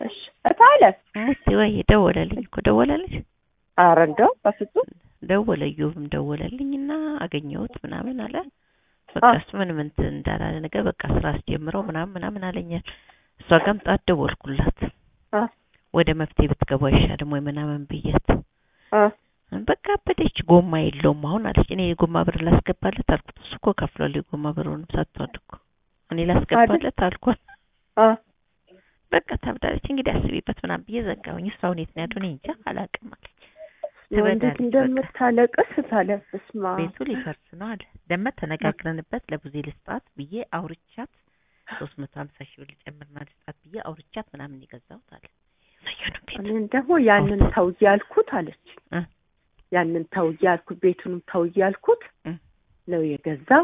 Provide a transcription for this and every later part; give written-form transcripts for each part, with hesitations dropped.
እሺ እታለ ሙት ወይ ደወለልኝ እኮ ደወለልሽ? ኧረ እንደው በፍጹም ደወለ ዩብም ደወለልኝና አገኘሁት ምናምን አለ። በቃ እሱ ምን እንዳላለ ነገር በቃ ስራ አስጀምረው ምናምን አለኝ። እሷ ጋርም ጣት ደወልኩላት። ወደ መፍትሄ ብትገባ አይሻልም ወይ ምናምን ብያት በቃ በደች ጎማ የለውም አሁን አለች። እኔ የጎማ ብር ላስገባለት አልኩት። እሱ እኮ ከፍሏል የጎማ ብሩንም ሰጥቷል እኮ እኔ ላስገባለት አልኳት። በቃ ታብዳለች እንግዲህ አስቢበት ምናምን ብዬ ዘጋሁኝ። እሷ ሁኔታ ነው ያለው እንጃ አላውቅም አለች። ትበዳለች እንደምታለቅስ ታለቅስማ ቤቱ ሊፈርስ ነው አለ። ደመ ተነጋግረንበት ለቡዜ ልስጣት ብዬ አውርቻት 350 ሺህ ብር ጨምርና ልስጣት ብዬ አውርቻት ምናምን ይገዛውት አለ። እኔን ደግሞ ያንን ተው ያልኩት አለች። ያንን ተው ያልኩት ቤቱንም ተው ያልኩት ነው የገዛው።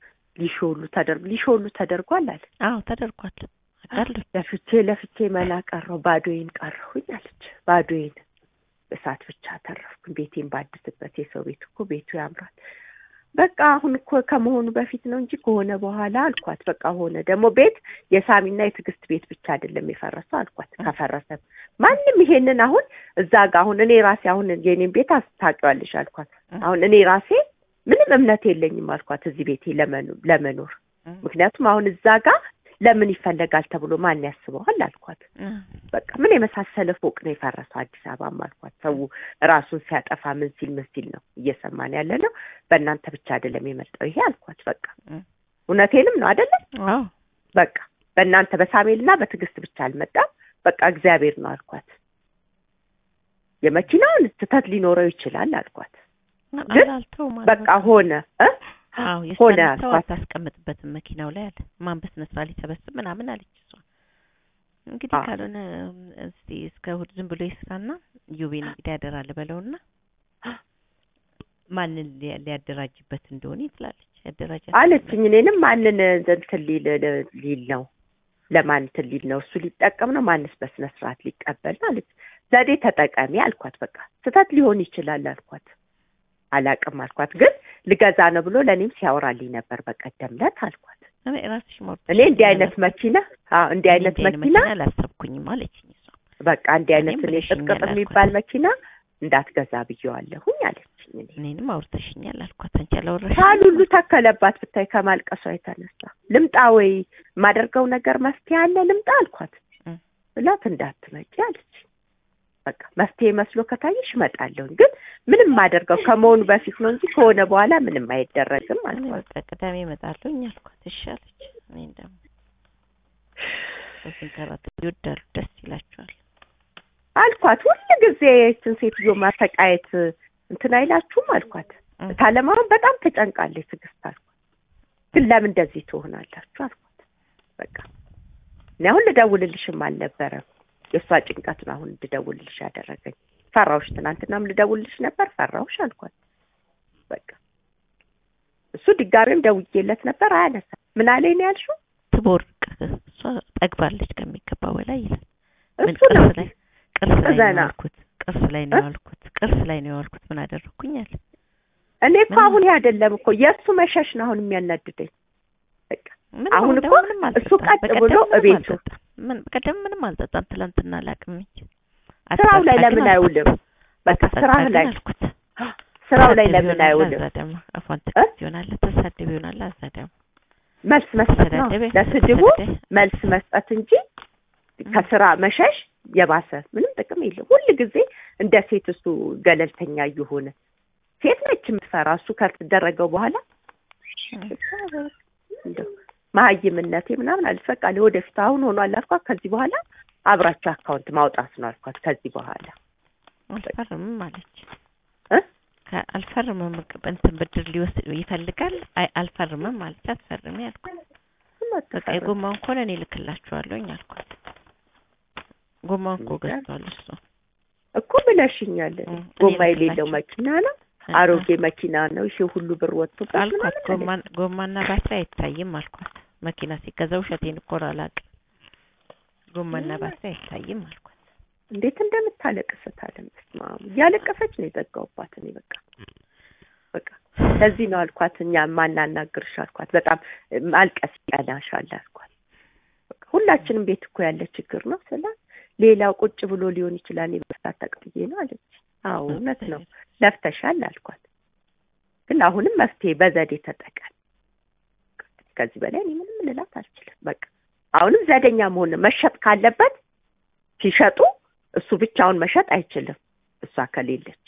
ሊሾሉ ተደርጓል አለ። አዎ ተደርጓል አቃለሁ። ለፍቼ መላ ቀረው ባዶዬን ቀረሁኝ አለች። ባዶዬን እሳት ብቻ ተረፍኩኝ። ቤቴን ባድስበት የሰው ቤት እኮ ቤቱ ያምራል። በቃ አሁን እኮ ከመሆኑ በፊት ነው እንጂ ከሆነ በኋላ አልኳት። በቃ ሆነ ደግሞ ቤት የሳሚና የትግስት ቤት ብቻ አይደለም የፈረሰው አልኳት። ከፈረሰ ማንም ይሄንን አሁን እዛ ጋር አሁን እኔ ራሴ አሁን የኔን ቤት አስታውቂዋለሽ አልኳት። አሁን እኔ ራሴ ምንም እምነት የለኝም አልኳት እዚህ ቤቴ ለመኖር ምክንያቱም አሁን እዛ ጋር ለምን ይፈለጋል ተብሎ ማን ያስበዋል አልኳት። በቃ ምን የመሳሰለ ፎቅ ነው የፈረሰው አዲስ አበባ አልኳት። ሰው ራሱን ሲያጠፋ ምን ሲል ነው እየሰማን ያለ ነው። በእናንተ ብቻ አይደለም የመጣው ይሄ አልኳት። በቃ እውነቴንም ነው አይደለም? አዎ በቃ በእናንተ በሳሜልና በትግስት ብቻ አልመጣም። በቃ እግዚአብሔር ነው አልኳት። የመኪናውን ስተት ሊኖረው ይችላል አልኳት። በቃ ሆነ አዎ የሰው አታስቀምጥበትም መኪናው ላይ አለ። ማን በስነሳ ሊሰበስብ ምናምን አለች እሷ። እንግዲህ ካልሆነ እስቲ እስከ እሑድ ዝም ብሎ ይስራና ዩቤን እንግዲህ ያደራል በለውና ማንን ሊያደራጅበት እንደሆነ ትላለች። ያደራጃት አለችኝ። እኔንም ማንን እንትን ሊል ነው ለማን ትሊል ነው እሱ ሊጠቀም ነው ማንስ በስነ ስርዓት ሊቀበል ነው አለች። ዘዴ ተጠቀሚ አልኳት። በቃ ስተት ሊሆን ይችላል አልኳት። አላቅም አልኳት። ግን ልገዛ ነው ብሎ ለኔም ሲያወራልኝ ነበር በቀደምለት አልኳት። እኔ እንዲህ አይነት መኪና አላሰብኩኝም አለችኝ እሷ። በቃ እንዲህ አይነት እኔ ጥቅጥቅ የሚባል መኪና እንዳትገዛ ብየዋለሁኝ አለችኝ። እኔንም አውርተሽኛል አልኳት። አንቺ አላወራሽ ሁሉ ተከለባት ብታይ ከማልቀሷ የተነሳ ልምጣ ወይ ማደርገው ነገር መፍትሄ አለ ልምጣ አልኳት። ብላት እንዳትመጪ አለች። በቃ መፍትሄ መስሎ ከታየሽ እመጣለሁ ግን ምንም ማደርገው ከመሆኑ በፊት ነው እንጂ ከሆነ በኋላ ምንም አይደረግም አልኳት። ቅዳሜ እመጣለሁ አልኳት። እሺ አለች። እኔ እንደውም በስንከራት ይወዳሉ ደስ ይላቸዋል አልኳት። ሁሉ ጊዜ እቺን ሴትዮ ማሰቃየት እንትን አይላችሁም አልኳት። ታለማውን በጣም ተጨንቃለች ትግስት አልኳት። ግን ለምን እንደዚህ ትሆናላችሁ አልኳት። በቃ እኔ አሁን ልደውልልሽም አልነበረም የሷ ጭንቀት ነው አሁን ልደውልልሽ ያደረገኝ። ፈራውሽ ትናንትናም ልደውልልሽ ነበር ፈራውሽ አልኳት። በቃ እሱ ድጋሜም ደውዬለት ነበር አያነሳ። ምን አለኝ ነው ያልሽው? ትቦርቅ እሷ ጠግባለች ከሚገባው በላይ ይላል። እሱ ነው ቅርስ ላይ ነው ያልኩት ምን አደረኩኝ አለ። እኔ እኮ አሁን አይደለም እኮ የእሱ መሸሽ ነው አሁን የሚያናድደኝ። በቃ አሁን እኮ እሱ ቀጥ ብሎ እቤቱ በቀደም ምንም አልጠጣም ትላንትና አላውቅም እንጂ ስራው ላይ ለምን አይውልም? በቃ ስራው ላይ ለምን አይውልም? አፏን ተከፍቶ ይሆናል ተሳደብ ይሆናል አዛደም መልስ መስጠት ነው ለስድቡ መልስ መስጠት እንጂ ከስራ መሸሽ የባሰ ምንም ጥቅም የለም። ሁሉ ጊዜ እንደ ሴት እሱ ገለልተኛ ይሆነ ሴት ነች የምትፈራ እሱ ከተደረገው በኋላ ማህይምነቴ ምናምን አልፈቃ ለወደፊት አሁን ሆኗል አልኳት። ከዚህ በኋላ አብራችሁ አካውንት ማውጣት ነው አልኳት። ከዚህ በኋላ አልፈርምም ማለች አልፈርምም እንትን ብድር ሊወስድ ይፈልጋል አልፈርምም ማለች። አትፈርሚ አልኳት። በቃ የጎማውን ኮነ እኔ ልክላችኋለሁኝ አልኳት። ጎማውን እኮ ገዝቷል እሱ እኮ ብለሽኛል። ጎማ የሌለው መኪና ነው አሮጌ መኪና ነው እሺ ሁሉ ብር ወጥቶ አልኳት። ጎማና ባትሪ አይታይም አልኳት። መኪና ሲገዛው ሸቴን እኮ አላውቅም። ጎማና ባትሪ አይታይም አልኳት። እንዴት እንደምታለቅስ ታለምስማ ያለቀሰች ነው የዘጋውባት። እኔ በቃ ለዚህ ነው አልኳት። እኛ ማናናግርሽ አልኳት። በጣም አልቀስ ያላሻል አልኳት። በቃ ሁላችንም ቤት እኮ ያለ ችግር ነው ስላ ሌላው ቁጭ ብሎ ሊሆን ይችላል በስታት ተቀጥዬ ነው አለች። አዎ እውነት ነው ለፍተሻል አልኳት። ግን አሁንም መፍትሄ በዘዴ ተጠቀም። ከዚህ በላይ እኔ ምንም ልላት አልችልም። በቃ አሁንም ዘደኛ መሆን መሸጥ ካለበት ሲሸጡ እሱ ብቻውን መሸጥ አይችልም። እሷ ከሌለች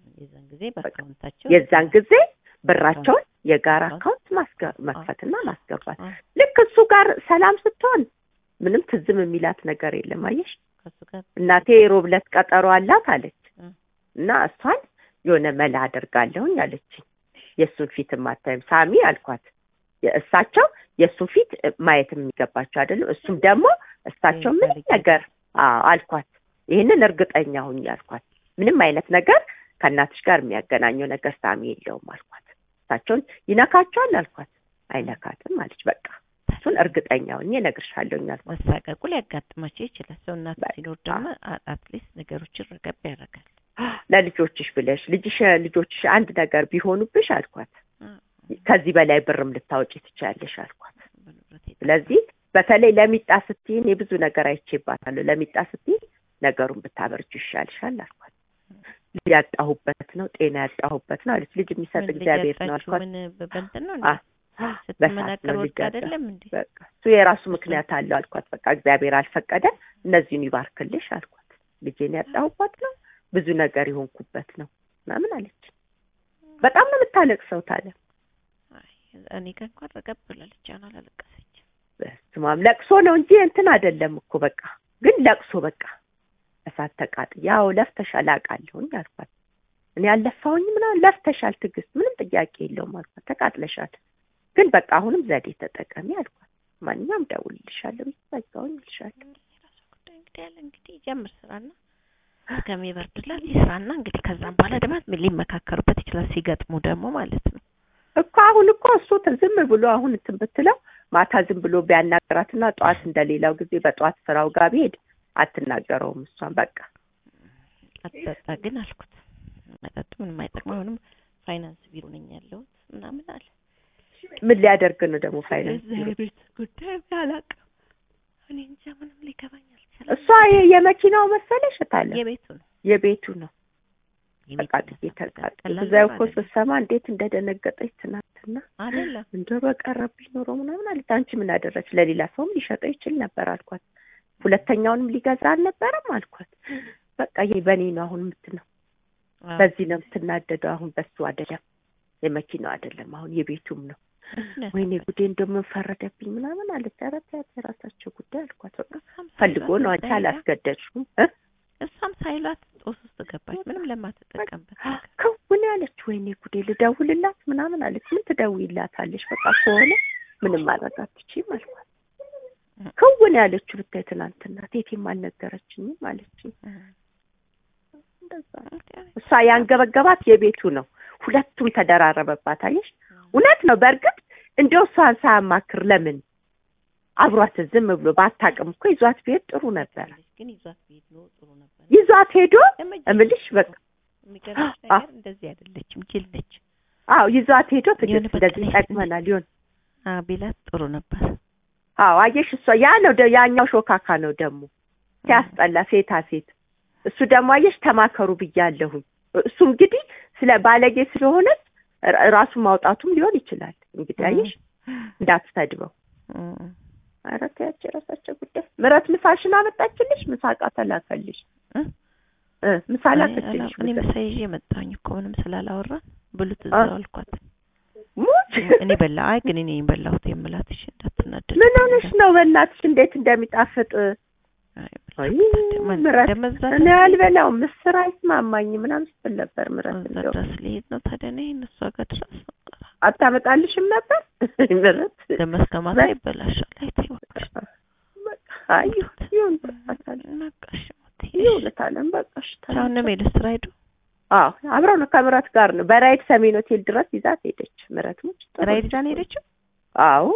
የዛን ጊዜ ብራቸውን የጋራ አካውንት መክፈትና ማስገባት። ልክ እሱ ጋር ሰላም ስትሆን ምንም ትዝም የሚላት ነገር የለም። አየሽ እናቴ ሮብለት ቀጠሮ አላት አለች እና እሷን የሆነ መላ አደርጋለሁኝ አለች። የሱን ፊት ማታይም ሳሚ አልኳት። የእሳቸው የሱን ፊት ማየት የሚገባቸው አይደለም። እሱም ደግሞ እሳቸው ምን ነገር አልኳት። ይሄንን እርግጠኛ ሁኝ አልኳት። ምንም አይነት ነገር ከእናትሽ ጋር የሚያገናኘው ነገር ሳሚ የለውም አልኳት። እሳቸውን ይነካቸዋል አልኳት። አይነካትም አለች። በቃ እሱን እርግጠኛ ሁኝ እነግርሻለሁኝ አልኳት። መሳቀቁ ሊያጋጥማቸው ይችላል። ሰው እናት ሲኖር ደግሞ አትሊስት ነገሮችን ረገብ ያደርጋል። ለልጆችሽ ብለሽ ልጆችሽ አንድ ነገር ቢሆኑብሽ አልኳት ከዚህ በላይ ብርም ልታወጪ ትችያለሽ አልኳት። ስለዚህ በተለይ ለሚጣ ስትይን የብዙ ነገር አይቼባታለሁ። ለሚጣ ስትይ ነገሩን ብታበርጁ ይሻልሻል አልኳት። ያጣሁበት ነው ጤና ያጣሁበት ነው አለች። ልጅ የሚሰጥ እግዚአብሔር ነው አልኳት። ምን በእንትን ነው ስትመናቀር ወጣ አይደለም እንዴ? በቃ እሱ የራሱ ምክንያት አለው አልኳት። በቃ እግዚአብሔር አልፈቀደ እነዚህን ይባርክልሽ አልኳት። ልጄን ያጣሁበት ነው ብዙ ነገር ይሆንኩበት ነው ምናምን አለች። በጣም ነው የምታለቅሰው ታለ እኔ እንኳን ረገብ ብላለች። አላለቀሰች። በስማም ለቅሶ ነው እንጂ እንትን አይደለም እኮ በቃ ግን ለቅሶ በቃ እሳት ተቃጥ ያው ለፍተሻል አውቃለሁኝ አልኳት። እኔ ያለፋውኝ ምናምን ለፍተሻል ትግስት ምንም ጥያቄ የለውም አልኳት። ተቃጥለሻል ግን በቃ አሁንም ዘዴ ተጠቀሚ አልኳት። ማንኛውም ደውልልሻለሁ ይሳካውኝ ይልሻለሁ። የራሱ ጉዳይ እንግዲህ ያለ እንግዲህ ጀምር ስራና ከመበርድላት ይስራና እንግዲህ ከዛም በኋላ ደግሞ ሊመካከሩበት ይችላል ሲገጥሙ ደግሞ ማለት ነው እኮ። አሁን እኮ እሱ ዝም ብሎ አሁን እንትን ብትለው ማታ ዝም ብሎ ቢያናገራትና ጧት እንደሌላው ጊዜ በጧት ስራው ጋር ቢሄድ አትናገረውም እሷን በቃ አትጠጣ ግን አልኩት። መጠጡ ምንም አይጠቅመው አሁንም ፋይናንስ ቢሮ ነኝ ያለሁት ምናምን አለ። ምን ሊያደርግ ነው ደግሞ ፋይናንስ ቢሮ? ቤት ጉዳይ አላውቅም እኔ እንጃ ምንም ሊገባኝ አልቻለም። እሷ የመኪናው መሰለሽ ታለ የቤቱ ነው ተቃጥዬ እዛው እኮ ስትሰማ እንዴት እንደደነገጠች ትናንትና አይደለም እንደው በቀረብኝ ኖሮ ምናምን አለች። አንቺ ምን አደረች? ለሌላ ሰውም ሊሸጠው ይችል ነበር አልኳት። ሁለተኛውንም ሊገዛ አልነበረም አልኳት። በቃ ይሄ በኔ ነው አሁን የምትነው በዚህ ነው የምትናደደው። አሁን በሱ አይደለም የመኪናው አይደለም አሁን የቤቱም ነው። ወይኔ ጉዴ እንደምን ፈረደብኝ ምናምን አለች። ኧረ ተያት የራሳቸው ጉዳይ አልኳት። በቃ ፈልጎ ነው አንቺ አላስገደድሽም። እሷም ሳይሏት ጦስ ውስጥ ገባች ምንም ለማትጠቀምበት ከውን ያለች። ወይኔ ጉዴ ልደውልላት ምናምን አለች። ምን ትደውይላታለሽ? በቃ ከሆነ ምንም ማድረግ አትችይም አልኳት። ከውን ያለችው ብታይ ትናንትና ቴቴም አልነገረችኝም አለችኝ። እንደዛ እሷ ያንገበገባት የቤቱ ነው። ሁለቱም ተደራረበባት። አየሽ እውነት ነው። በእርግጥ እንደው እሷን ሳያማክር ለምን አብሯት ዝም ብሎ ባታውቅም እኮ ይዟት ቢሄድ ጥሩ ነበር። ግን ይዟት ቢሄድ ነው ጥሩ ነበር። ይዟት ሄዶ እምልሽ በቃ የሚገርምሽ ነገር እንደዚህ አይደለችም ጅል ነች። አዎ ይዟት ሄዶ ትግስት እንደዚህ ጠቅመናል ይሆን ቢላት ጥሩ ነበር። አዎ አየሽ እሷ ያ ነው ያኛው ሾካካ ነው ደግሞ ሲያስጠላ ሴታ ሴት። እሱ ደግሞ አየሽ ተማከሩ ብያለሁኝ። እሱ እንግዲህ ስለ ባለጌ ስለሆነ ራሱ ማውጣቱም ሊሆን ይችላል እንግዲህ አየሽ እንዳትሰድበው። ኧረ ተያች የራሳቸው ጉዳይ። ምረት ምሳሽን አመጣችልሽ? ምሳቃ ተላከልሽ? ምሳላ ከተልሽ? እኔ ምሳ ይዤ መጣሁኝ እኮ ምንም ስላላወራን ብሉት እዛው አልኳት። እኔ በላ አይ ግን እኔ በላሁት የምላትሽ እንዳትናደድ። ምን ሆነሽ ነው? በእናትሽ እንዴት እንደሚጣፍጥ አይ ምረት እኔ አልበላውም። ምስር አይስማማኝ ምናምን ስትል ነበር ምረት። እንደው ድረስ ልሄድ ነው ታዲያ እኔ እነሱ ጋር ድረስ አታመጣልሽም ነበር ምረት? ለመስከማታ ይበላሻል። አይተይ ወጣሽ አይ ይሁን በቃሽ ነቃሽ ይሁን ታለም በቃሽ ታው ነው ሜልስ ራይዱ። አዎ አብረው ነው ከምረት ጋር ነው በራይድ ሰሜን ሆቴል ድረስ ይዛት ሄደች። ምረት ሙጭ ራይድ ጃን ሄደች። አዎ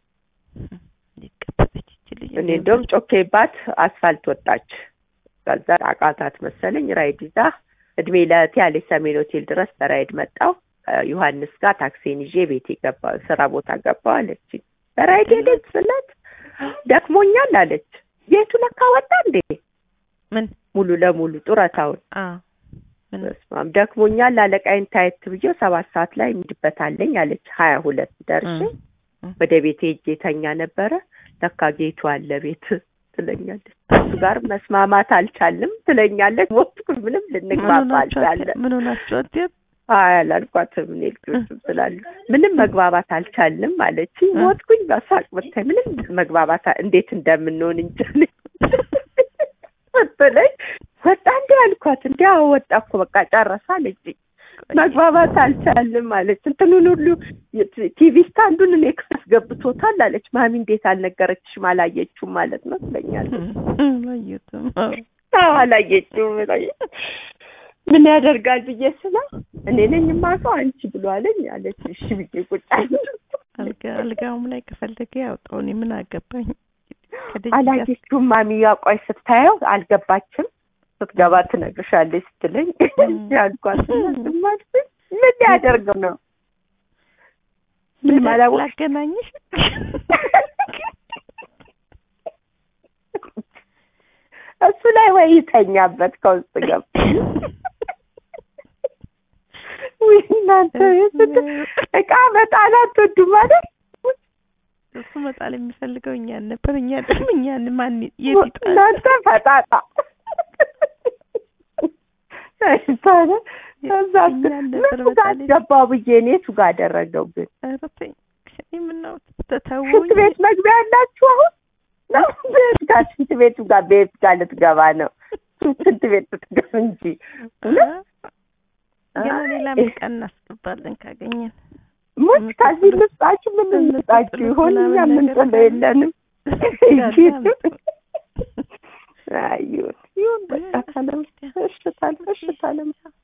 ሊቀበለች ይችላል። እኔ እንደውም ጮኬባት አስፋልት ወጣች። ከዛ አቃታት መሰለኝ ራይድ ይዛ እድሜ ለቲያሌ ሰሜን ሆቴል ድረስ በራይድ መጣው። ዮሐንስ ጋር ታክሲን ይዤ ቤቴ ገባሁ። ስራ ቦታ ገባሁ አለች። በራይድ ሄደች ስላት ደክሞኛል አለች። የቱ ለካ ወጣ እንዴ? ሙሉ ለሙሉ ጡረታውን በስማም ደክሞኛል አለቃዬን ታየት ብዬው 7 ሰዓት ላይ እንድበታለኝ አለች 22 ደርሼ ወደ ቤቴ ሄጄ ተኛ ነበረ ለካ ጌቱ አለ ቤት ትለኛለች እሱ ጋር መስማማት አልቻልም ትለኛለች ወጥኩኝ ምንም ልንግባባ አልቻለም ምን ሆናችሁ አትየም አላልኳትም እኔ ልጆችም ስላሉ ምንም መግባባት አልቻልም አለች ወጥኩኝ በሳቅ ብታይ ምንም መግባባት እንዴት እንደምንሆን እንጂ ወጥለኝ ወጣ እንዴ አልኳት እንዴ ወጣ እኮ በቃ ጨረሳ አለች መግባባት አልቻልም አለች እንትኑን ሁሉ ቲቪ ስታንዱን እኔ ካስገብቶታል አለች ማሚ እንዴት አልነገረችሽም አላየችውም ማለት ነው ትለኛለች አላየችውም ምን ያደርጋል ብዬ ስላ እኔ ነኝ ማሰው አንቺ ብሎ አለኝ አለች እሺ ብዬ ቁጭ አልጋውም ላይ ከፈለገ ያውጣው እኔ ምን አገባኝ አላየችውም ማሚ ያቆይ ስታየው አልገባችም ስትገባ ትነግርሻለች ስትለኝ ያልኳት ማለት ምን ያደርገው ነው ምን ማለት ላገናኝሽ እሱ ላይ ወይ ይተኛበት ከውስጥ ገብ እናንተ እቃ መጣላት ወዱ ማለት እሱ መጣል የሚፈልገው እኛን ነበር እኛን ማን የት እናንተ ፈጣጣ ታዲያ ከዛ ገባው ብዬ እኔ እሱ ጋር አደረገው ግን ምን ነው ተታውኝ ሽንት ቤት መግቢያ ያላችሁ አሁን ነው ሽንት ቤቱ ጋር ቤት ጋር ልትገባ ነው ሽንት ቤት ልትገባ እንጂ ገና ሌላ ቀን እናስገባለን ካገኘን ምን ከዚህ ልስጣችሁ ምን ልስጣችሁ ይሆን ምን ተለየለንም አዩ ይሁን በቃ ታለም እሺ ታለም